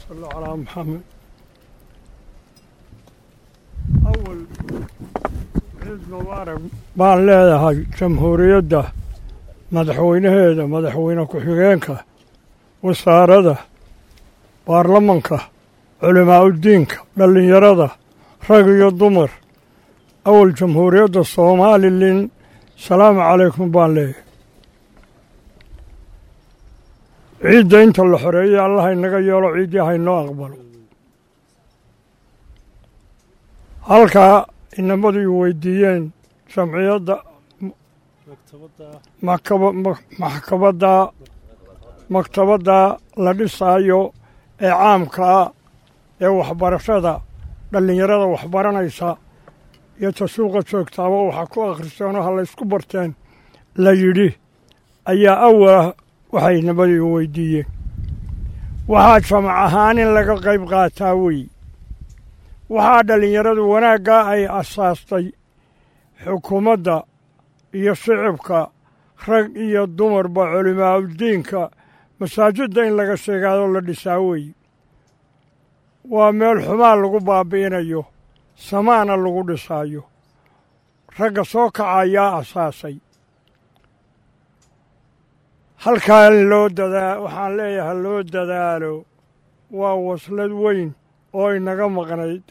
صل على محمد. أول عيد مبارك baan leedahay jamhuuriyadda madaxweynaheeda madaxweyne ku-xigeenka wasaaradda baarlamanka culimaa udiinka dhallinyarada rag iyo dumar awal jamhuuriyadda Soomaaliland salaamu calaykum baan leeyahay. ciidda inta la xoreeyay allah inaga yeelo ciiddii haynoo aqbalo. halkaa inamadu weydiiyeen jamciyadda maktabadda la dhisaayo ee caamkaa ee waxbarashada dhallinyarada waxbaranaysa iyo tasuuqa joogtaaba waxa ku akhriseenoo ha laysku barteen la yidhi ayaa awalah waxay inamadu weydiiyeen. waxaa jamac ahaan in laga qayb qaataa wey. waxaa dhallinyaradu wanaaggaa ay asaastay xukuumadda iyo shicibka rag iyo dumarba culimaa udiinka masaajidda in laga sheegaado la dhisaa wey. waa meel xumaan lagu baabi'inayo samaana lagu dhisaayo. ragga soo kacayaa asaasay. halkaa in waxaan leeyahay loo dadaalo waa waslad weyn oo inaga maqnayd.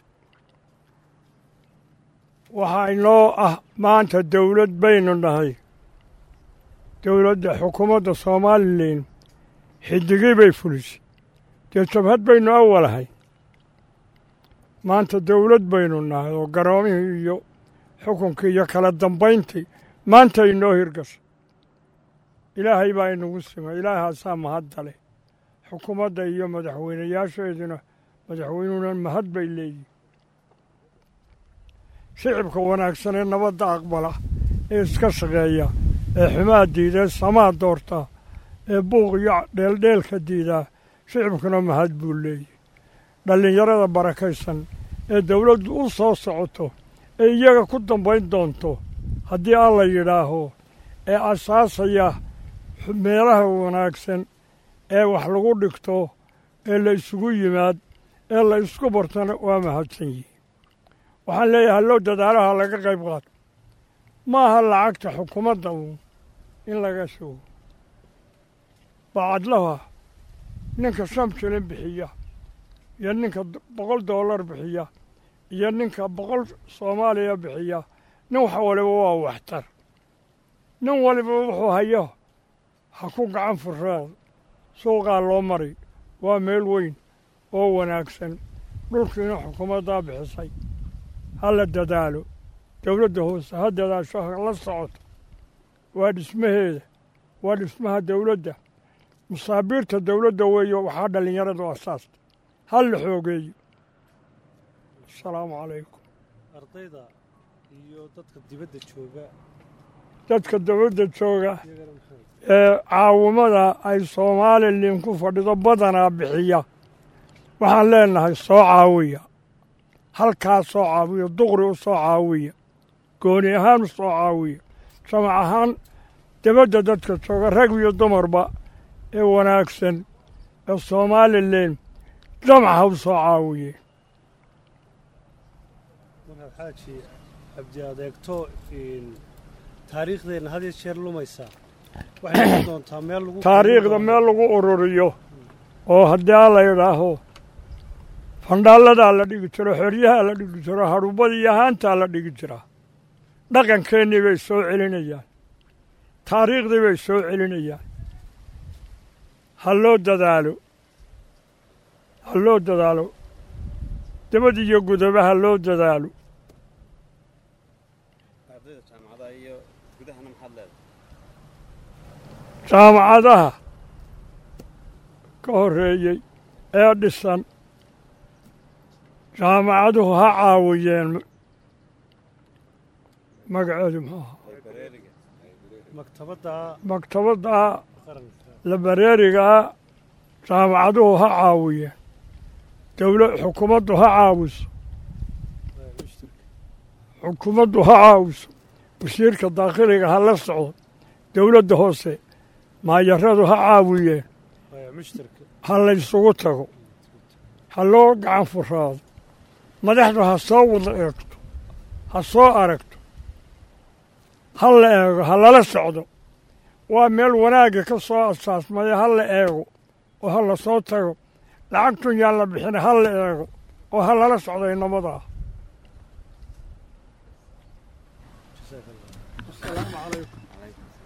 waxaa inoo ah maanta dawlad baynu nahay. dawladda xukuumadda Soomaaliland xidigii bay fulisay. dee jabhad baynu awalahay. maanta dawlad baynu nahay oo garoomihii iyo xukunkii iyo kala dambayntii maanta inoo hirgashay. ilaahay baa inagu simay. ilaahaasaa mahadda leh. xukuumadda iyo madaxweynayaasheeduna madaxweynuhuna mahad bay leeyihin. shicibka wanaagsan ee nabadda aqbala ee iska shaqeeya ee xumaa diida ee samaa doorta ee buuq iyo dheeldheelka diidaa shicibkuna mahad buu leeyahy. dhallinyarada barakaysan ee dawladdu u soo socoto ee iyaga ku dambayn doonto haddii alla yidhaaho ee asaasaya meelaha wanaagsan ee wax lagu dhigto ee la isugu yimaad ee la isku bartana waa mahadsan yihiin. waxaan leeyahay loo dadaalaha laga qayb qaato. ma aha lacagta xukuumadda uun in laga sugo. bacadlaha ninka $5 bixiya iyo ninka $100 bixiya iyo ninka 100 Soomaaliya bixiya nin wax waliba waa waxtar. nin waliba wuxuu hayo ha ku gacan furaado. suuqaa loo mari. waa meel weyn oo wanaagsan. dhulkiina xukuumaddaa bixisay. ha la dadaalo. dawladda hoose ha dadaasho ha la socoto. waa dhismaheeda. waa dhismaha dawladda. musaabiirta dawladda weeyo waxaa dhallinyaradu asaasta. ha la xoogeeyo. asalaamu calaykum. ardayda iyo dadka dibadda jooga dadka dawladda jooga ee caawimada ay Soomaaliland ku fadhido badanaa bixiya waxaan leenahay soo caawiya. halkaa soo caawiya. duqri u soo caawiya. gooni ahaan u soo caawiya. jamac ahaan dibadda dadka jooga rag iyo dumarba ee wanaagsan ee Soomaaliland jamac ha u soo caawiye. markaad xaaji abdi adeegto taariikhdeenna had iyo jeer lumaysaa. waxay noqon doontaa meel lagu taariikhda meel lagu ururiyo oo haddii la yidhaaho fandhaaladaa la dhigi jiro xoryahaa la dhigi jiro hadhuubadii iyo haantaa la dhigi jiraa. dhaqankeennii bay soo celinayaan. taariikhdii bay soo celinayaan. ha loo dadaalo. ha loo dadaalo. dibad iyo gudaba ha loo dadaalo. jaamacadaha ka horreeyey ee dhisan jaamacaduhu ha caawiyeen. magaceedu muxuu ahaa maktabadda labareerigaa jaamacaduhu ha caawiyeen. xukuumaddu ha caawiso. xukuumaddu ha caawiso. wasiirka daakhiliga ha la socdo. dawladda hoose maayaradu ha caawiyeen. ha laysugu tago. ha loo gacan furaado madaxdu ha soo wada eegto ha soo aragto ha la eego ha lala socdo waa meel wanaagga ka soo asaasmaya ha la eego oo ha la soo tago lacagtun yaan la bixina ha la eego oo ha lala socdo inamadaa asalaamu calaykum